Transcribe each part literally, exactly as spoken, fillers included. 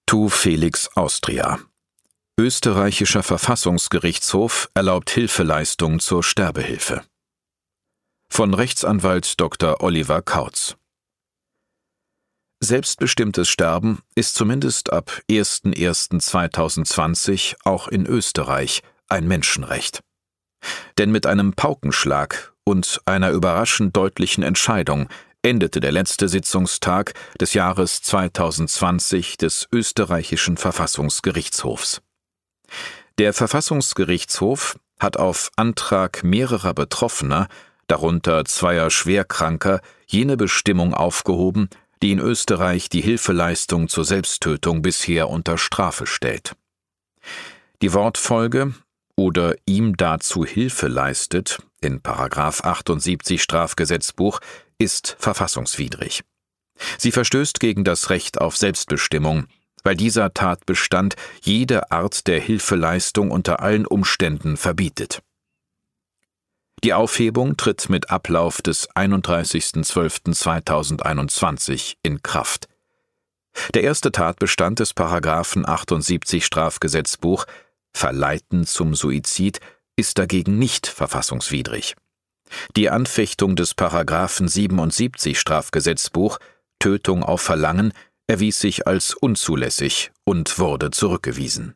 Tu Felix Austria. Österreichischer Verfassungsgerichtshof erlaubt Hilfeleistung zur Sterbehilfe. Von Rechtsanwalt Doktor Oliver Kautz. Selbstbestimmtes Sterben ist zumindest ab erster erster zweitausendzwanzig auch in Österreich ein Menschenrecht. Denn mit einem Paukenschlag und einer überraschend deutlichen Entscheidung endete der letzte Sitzungstag des Jahres zweitausendzwanzig des österreichischen Verfassungsgerichtshofs. Der Verfassungsgerichtshof hat auf Antrag mehrerer Betroffener, darunter zweier Schwerkranker, jene Bestimmung aufgehoben, die in Österreich die Hilfeleistung zur Selbsttötung bisher unter Strafe stellt. Die Wortfolge „oder ihm dazu Hilfe leistet“ in Paragraph achtundsiebzig Strafgesetzbuch ist verfassungswidrig. Sie verstößt gegen das Recht auf Selbstbestimmung, weil dieser Tatbestand jede Art der Hilfeleistung unter allen Umständen verbietet. Die Aufhebung tritt mit Ablauf des einunddreißigster zwölfter zweitausendeinundzwanzig in Kraft. Der erste Tatbestand des Paragraphen achtundsiebzig Strafgesetzbuch, Verleiten zum Suizid, ist dagegen nicht verfassungswidrig. Die Anfechtung des Paragraphen siebenundsiebzig Strafgesetzbuch, Tötung auf Verlangen, erwies sich als unzulässig und wurde zurückgewiesen.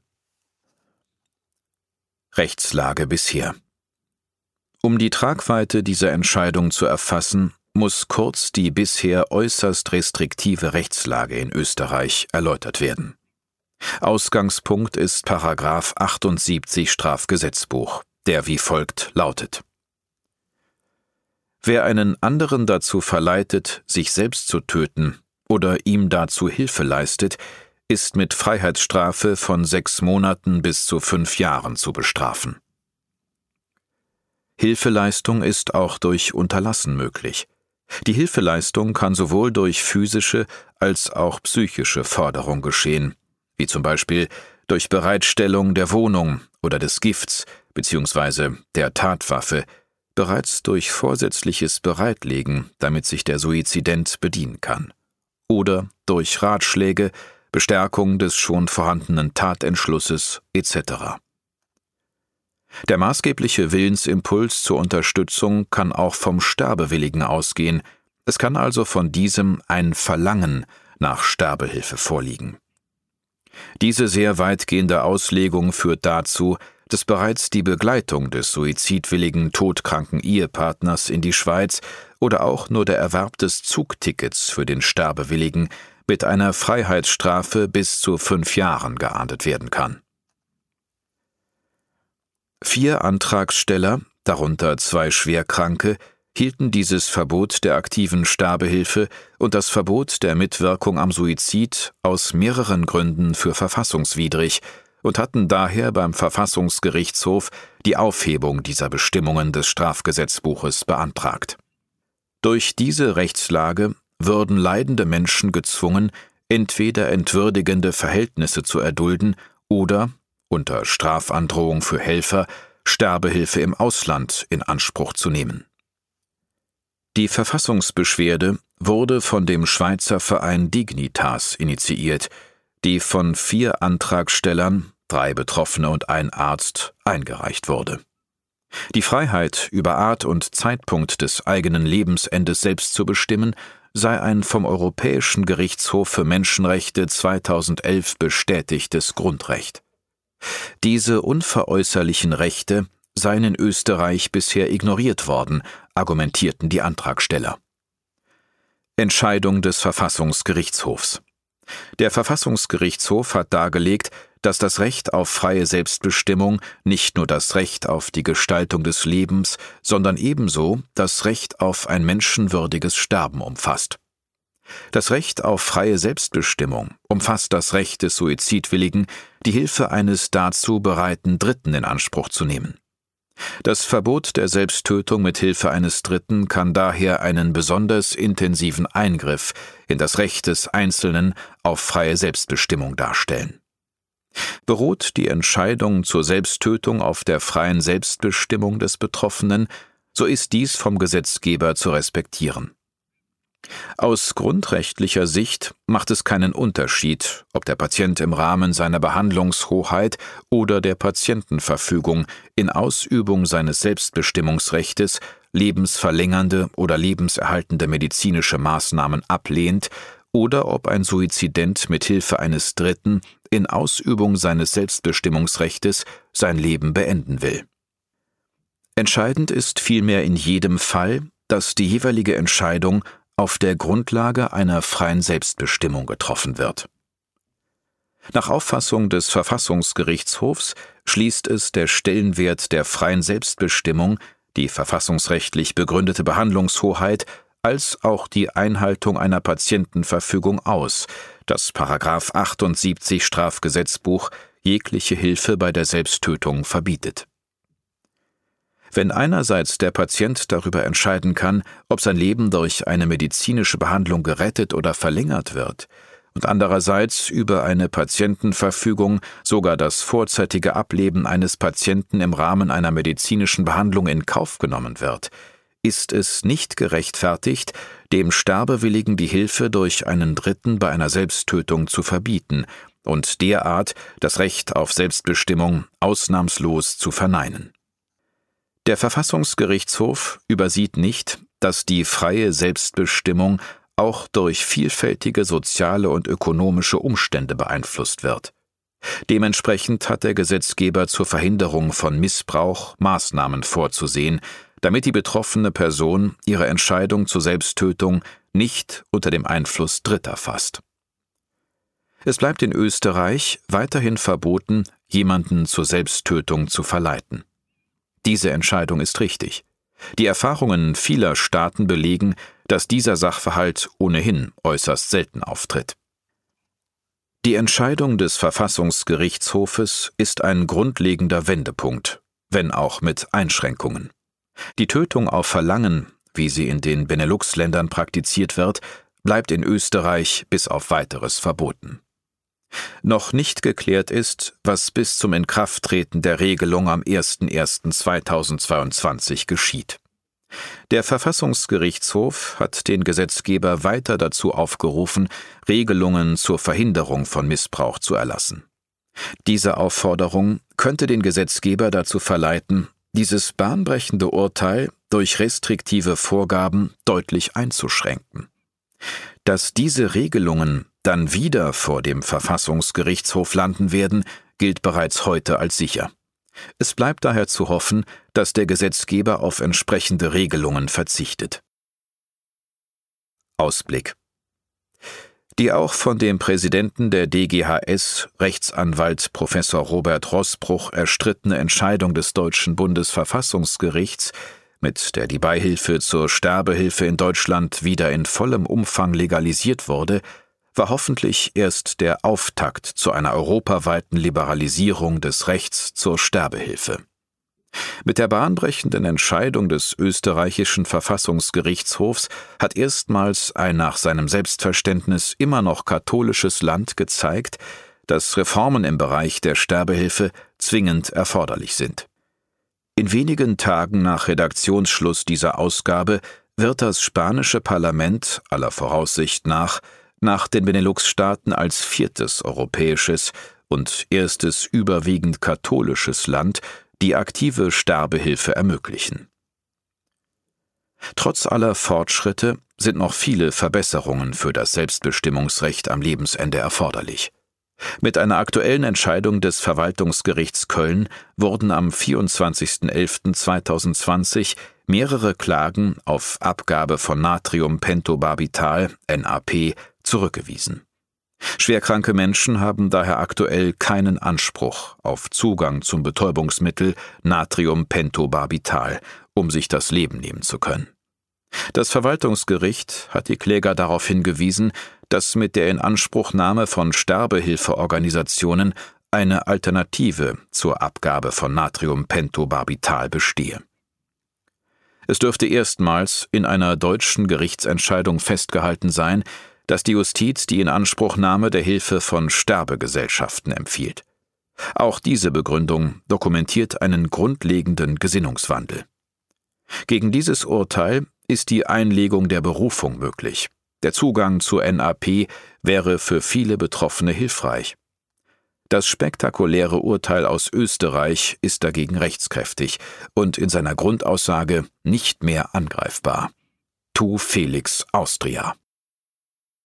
Rechtslage bisher. Um die Tragweite dieser Entscheidung zu erfassen, muss kurz die bisher äußerst restriktive Rechtslage in Österreich erläutert werden. Ausgangspunkt ist Paragraph achtundsiebzig Strafgesetzbuch, der wie folgt lautet: Wer einen anderen dazu verleitet, sich selbst zu töten oder ihm dazu Hilfe leistet, ist mit Freiheitsstrafe von sechs Monaten bis zu fünf Jahren zu bestrafen. Hilfeleistung ist auch durch Unterlassen möglich. Die Hilfeleistung kann sowohl durch physische als auch psychische Forderung geschehen, wie zum Beispiel durch Bereitstellung der Wohnung oder des Gifts bzw. der Tatwaffe, bereits durch vorsätzliches Bereitlegen, damit sich der Suizident bedienen kann, oder durch Ratschläge, Bestärkung des schon vorhandenen Tatentschlusses et cetera. Der maßgebliche Willensimpuls zur Unterstützung kann auch vom Sterbewilligen ausgehen, es kann also von diesem ein Verlangen nach Sterbehilfe vorliegen. Diese sehr weitgehende Auslegung führt dazu, dass bereits die Begleitung des suizidwilligen todkranken Ehepartners in die Schweiz oder auch nur der Erwerb des Zugtickets für den Sterbewilligen mit einer Freiheitsstrafe bis zu fünf Jahren geahndet werden kann. Vier Antragsteller, darunter zwei Schwerkranke, hielten dieses Verbot der aktiven Sterbehilfe und das Verbot der Mitwirkung am Suizid aus mehreren Gründen für verfassungswidrig und hatten daher beim Verfassungsgerichtshof die Aufhebung dieser Bestimmungen des Strafgesetzbuches beantragt. Durch diese Rechtslage würden leidende Menschen gezwungen, entweder entwürdigende Verhältnisse zu erdulden oder, unter Strafandrohung für Helfer, Sterbehilfe im Ausland in Anspruch zu nehmen. Die Verfassungsbeschwerde wurde von dem Schweizer Verein Dignitas initiiert, die von vier Antragstellern, drei Betroffene und ein Arzt, eingereicht wurde. Die Freiheit, über Art und Zeitpunkt des eigenen Lebensendes selbst zu bestimmen, sei ein vom Europäischen Gerichtshof für Menschenrechte zweitausendelf bestätigtes Grundrecht. Diese unveräußerlichen Rechte seien in Österreich bisher ignoriert worden, argumentierten die Antragsteller. Entscheidung des Verfassungsgerichtshofs. Der Verfassungsgerichtshof hat dargelegt, dass das Recht auf freie Selbstbestimmung nicht nur das Recht auf die Gestaltung des Lebens, sondern ebenso das Recht auf ein menschenwürdiges Sterben umfasst. Das Recht auf freie Selbstbestimmung umfasst das Recht des Suizidwilligen, die Hilfe eines dazu bereiten Dritten in Anspruch zu nehmen. Das Verbot der Selbsttötung mit Hilfe eines Dritten kann daher einen besonders intensiven Eingriff in das Recht des Einzelnen auf freie Selbstbestimmung darstellen. Beruht die Entscheidung zur Selbsttötung auf der freien Selbstbestimmung des Betroffenen, so ist dies vom Gesetzgeber zu respektieren. Aus grundrechtlicher Sicht macht es keinen Unterschied, ob der Patient im Rahmen seiner Behandlungshoheit oder der Patientenverfügung in Ausübung seines Selbstbestimmungsrechtes lebensverlängernde oder lebenserhaltende medizinische Maßnahmen ablehnt oder ob ein Suizident mit Hilfe eines Dritten in Ausübung seines Selbstbestimmungsrechtes sein Leben beenden will. Entscheidend ist vielmehr in jedem Fall, dass die jeweilige Entscheidung auf der Grundlage einer freien Selbstbestimmung getroffen wird. Nach Auffassung des Verfassungsgerichtshofs schließt es der Stellenwert der freien Selbstbestimmung, die verfassungsrechtlich begründete Behandlungshoheit, als auch die Einhaltung einer Patientenverfügung aus, dass Paragraph achtundsiebzig Strafgesetzbuch jegliche Hilfe bei der Selbsttötung verbietet. Wenn einerseits der Patient darüber entscheiden kann, ob sein Leben durch eine medizinische Behandlung gerettet oder verlängert wird, und andererseits über eine Patientenverfügung sogar das vorzeitige Ableben eines Patienten im Rahmen einer medizinischen Behandlung in Kauf genommen wird, ist es nicht gerechtfertigt, dem Sterbewilligen die Hilfe durch einen Dritten bei einer Selbsttötung zu verbieten und derart das Recht auf Selbstbestimmung ausnahmslos zu verneinen. Der Verfassungsgerichtshof übersieht nicht, dass die freie Selbstbestimmung auch durch vielfältige soziale und ökonomische Umstände beeinflusst wird. Dementsprechend hat der Gesetzgeber zur Verhinderung von Missbrauch Maßnahmen vorzusehen, damit die betroffene Person ihre Entscheidung zur Selbsttötung nicht unter dem Einfluss Dritter fasst. Es bleibt in Österreich weiterhin verboten, jemanden zur Selbsttötung zu verleiten. Diese Entscheidung ist richtig. Die Erfahrungen vieler Staaten belegen, dass dieser Sachverhalt ohnehin äußerst selten auftritt. Die Entscheidung des Verfassungsgerichtshofes ist ein grundlegender Wendepunkt, wenn auch mit Einschränkungen. Die Tötung auf Verlangen, wie sie in den Benelux-Ländern praktiziert wird, bleibt in Österreich bis auf Weiteres verboten. Noch nicht geklärt ist, was bis zum Inkrafttreten der Regelung am erster erster zweitausendzweiundzwanzig geschieht. Der Verfassungsgerichtshof hat den Gesetzgeber weiter dazu aufgerufen, Regelungen zur Verhinderung von Missbrauch zu erlassen. Diese Aufforderung könnte den Gesetzgeber dazu verleiten, dieses bahnbrechende Urteil durch restriktive Vorgaben deutlich einzuschränken. Dass diese Regelungen dann wieder vor dem Verfassungsgerichtshof landen werden, gilt bereits heute als sicher. Es bleibt daher zu hoffen, dass der Gesetzgeber auf entsprechende Regelungen verzichtet. Ausblick. Die auch von dem Präsidenten der D G H S, Rechtsanwalt Professor Robert Roßbruch, erstrittene Entscheidung des Deutschen Bundesverfassungsgerichts, mit der die Beihilfe zur Sterbehilfe in Deutschland wieder in vollem Umfang legalisiert wurde, war hoffentlich erst der Auftakt zu einer europaweiten Liberalisierung des Rechts zur Sterbehilfe. Mit der bahnbrechenden Entscheidung des österreichischen Verfassungsgerichtshofs hat erstmals ein nach seinem Selbstverständnis immer noch katholisches Land gezeigt, dass Reformen im Bereich der Sterbehilfe zwingend erforderlich sind. In wenigen Tagen nach Redaktionsschluss dieser Ausgabe wird das spanische Parlament aller Voraussicht nach nach den Benelux-Staaten als viertes europäisches und erstes überwiegend katholisches Land die aktive Sterbehilfe ermöglichen. Trotz aller Fortschritte sind noch viele Verbesserungen für das Selbstbestimmungsrecht am Lebensende erforderlich. Mit einer aktuellen Entscheidung des Verwaltungsgerichts Köln wurden am vierundzwanzigster elfter zweitausendzwanzig mehrere Klagen auf Abgabe von Natriumpentobarbital, N A P, zurückgewiesen. Schwerkranke Menschen haben daher aktuell keinen Anspruch auf Zugang zum Betäubungsmittel Natriumpentobarbital, um sich das Leben nehmen zu können. Das Verwaltungsgericht hat die Kläger darauf hingewiesen, dass mit der Inanspruchnahme von Sterbehilfeorganisationen eine Alternative zur Abgabe von Natriumpentobarbital bestehe. Es dürfte erstmals in einer deutschen Gerichtsentscheidung festgehalten sein, dass die Justiz die Inanspruchnahme der Hilfe von Sterbegesellschaften empfiehlt. Auch diese Begründung dokumentiert einen grundlegenden Gesinnungswandel. Gegen dieses Urteil ist die Einlegung der Berufung möglich. Der Zugang zur N A P wäre für viele Betroffene hilfreich. Das spektakuläre Urteil aus Österreich ist dagegen rechtskräftig und in seiner Grundaussage nicht mehr angreifbar. Tu Felix Austria.